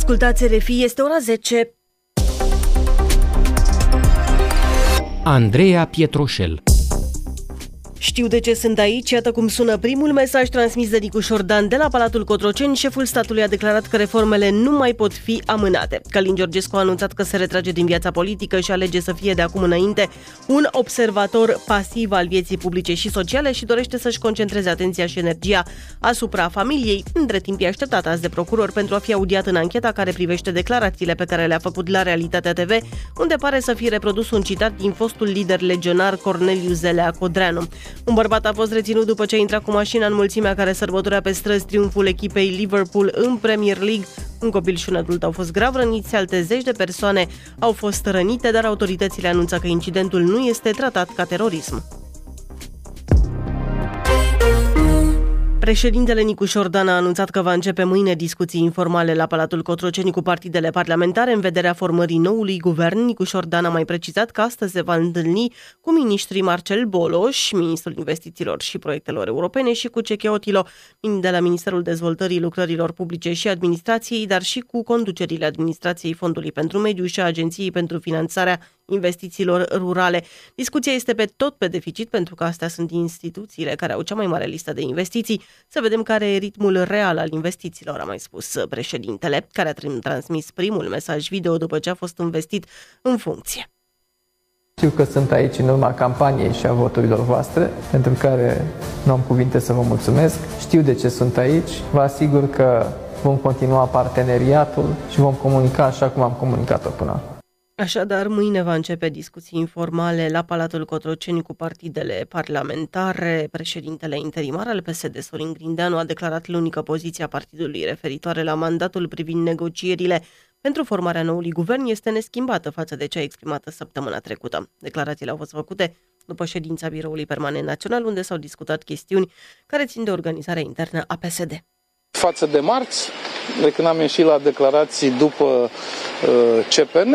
Ascultați RFI, este ora 10. Andreea Pietroșel. Știu de ce sunt aici, iată cum sună primul mesaj transmis de Nicu Șordan de la Palatul Cotroceni. Șeful statului a declarat că reformele nu mai pot fi amânate. Călin Georgescu a anunțat că se retrage din viața politică și alege să fie de acum înainte un observator pasiv al vieții publice și sociale și dorește să-și concentreze atenția și energia asupra familiei. Între timp e așteptat azi de procuror pentru a fi audiat în ancheta care privește declarațiile pe care le-a făcut la Realitatea TV, unde pare să fie reprodus un citat din fostul lider legionar Corneliu Zelea Codreanu. Un bărbat a fost reținut după ce a intrat cu mașina în mulțimea care sărbătorea pe străzi triumful echipei Liverpool în Premier League. Un copil și un adult au fost grav răniți, alte zeci de persoane au fost rănite, dar autoritățile anunță că incidentul nu este tratat ca terorism. Președintele Nicu Șordan a anunțat că va începe mâine discuții informale la Palatul Cotroceni cu partidele parlamentare în vederea formării noului guvern. Nicu Șordan a mai precizat că astăzi se va întâlni cu ministrii Marcel Boloș, ministrul investițiilor și proiectelor europene, și cu Ceche Otilo, de la Ministerul Dezvoltării Lucrărilor Publice și Administrației, dar și cu conducerile Administrației Fondului pentru Mediu și a Agenției pentru Finanțarea Investițiilor Rurale. Discuția este pe deficit pentru că astea sunt instituțiile care au cea mai mare listă de investiții. Să vedem care e ritmul real al investițiilor, a mai spus președintele, care a transmis primul mesaj video după ce a fost investit în funcție. Știu că sunt aici în urma campaniei și a voturilor voastre, pentru care nu am cuvinte să vă mulțumesc. Știu de ce sunt aici. Vă asigur că vom continua parteneriatul și vom comunica așa cum am comunicat-o până acum. Așadar, mâine va începe discuții informale la Palatul Cotroceni cu partidele parlamentare. Președintele interimar al PSD, Sorin Grindeanu, a declarat luni că poziția partidului referitoare la mandatul privind negocierile pentru formarea noului guvern este neschimbată față de cea exprimată săptămâna trecută. Declarațiile au fost făcute după ședința Biroului Permanent Național, unde s-au discutat chestiuni care țin de organizarea internă a PSD. Față de marți, de când am ieșit la declarații după CPN,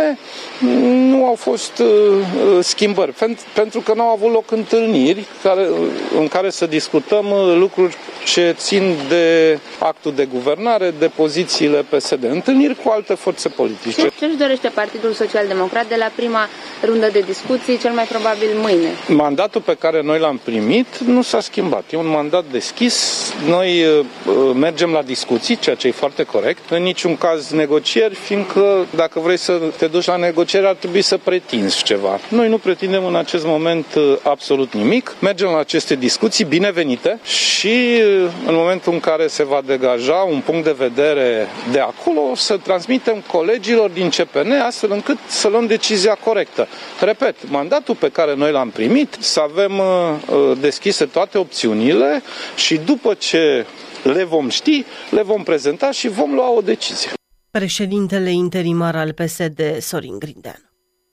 nu au fost schimbări, pentru că nu au avut loc întâlniri în care să discutăm lucruri ce țin de actul de guvernare, de pozițiile PSD, întâlniri cu alte forțe politice. Ce își dorește Partidul Social-Democrat de la prima rundă de discuții, cel mai probabil mâine? Mandatul pe care noi l-am primit nu s-a schimbat. E un mandat deschis. Noi mergem la discuții, ceea ce e foarte corect. În niciun caz negocieri, fiindcă dacă vrei să te duci la negocieri, ar trebui să pretinzi ceva. Noi nu pretindem în acest moment absolut nimic. Mergem la aceste discuții binevenite și în momentul în care se va degaja un punct de vedere de acolo, să transmitem colegilor din CPN astfel încât să luăm decizia corectă. Repet, mandatul pe care noi l-am primit, să avem deschise toate opțiunile și după ce le vom ști, le vom prezenta și vom lua o decizie. Președintele interimar al PSD, Sorin Grindeanu.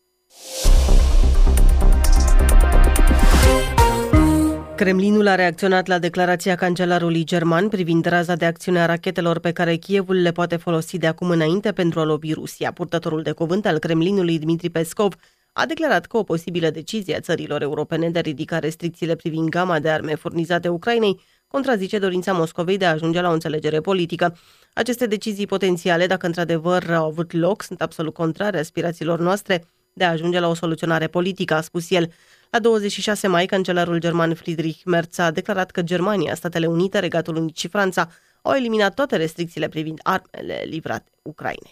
Kremlinul a reacționat la declarația cancelarului german privind raza de acțiune a rachetelor pe care Kievul le poate folosi de acum înainte pentru a lovi Rusia. Purtătorul de cuvânt al Kremlinului, Dmitri Peskov, a declarat că o posibilă decizie a țărilor europene de a ridica restricțiile privind gama de arme furnizate Ucrainei contrazice dorința Moscovei de a ajunge la o înțelegere politică. Aceste decizii potențiale, dacă într-adevăr au avut loc, sunt absolut contrare aspirațiilor noastre de a ajunge la o soluționare politică, a spus el. La 26 mai, cancelarul german Friedrich Merz a declarat că Germania, Statele Unite, Regatul Unit și Franța au eliminat toate restricțiile privind armele livrate Ucrainei.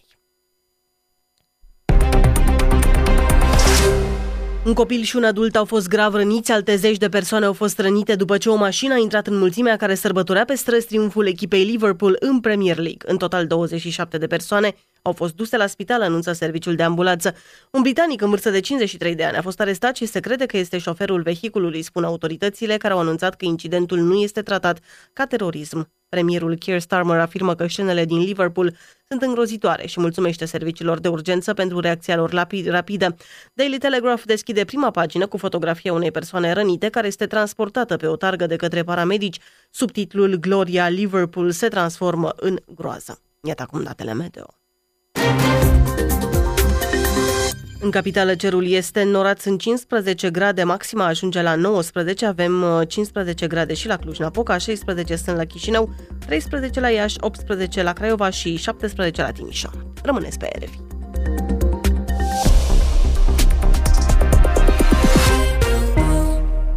Un copil și un adult au fost grav răniți, alte zeci de persoane au fost rănite după ce o mașină a intrat în mulțimea care sărbătorea pe străzi triumful echipei Liverpool în Premier League. În total 27 de persoane au fost duse la spital, anunță serviciul de ambulanță. Un britanic în vârstă de 53 de ani a fost arestat și se crede că este șoferul vehiculului, spun autoritățile, care au anunțat că incidentul nu este tratat ca terorism. Premierul Keir Starmer afirmă că scenele din Liverpool sunt îngrozitoare și mulțumește serviciilor de urgență pentru reacția lor rapidă. Daily Telegraph deschide prima pagină cu fotografia unei persoane rănite care este transportată pe o targă de către paramedici. Subtitlul Gloria Liverpool se transformă în groază. Iată acum datele meteo. În capitală cerul este înnorat, sunt 15 grade, maxima ajunge la 19, avem 15 grade și la Cluj-Napoca, 16 sunt la Chișinău, 13 la Iași, 18 la Craiova și 17 la Timișoara. Rămâneți pe RFI.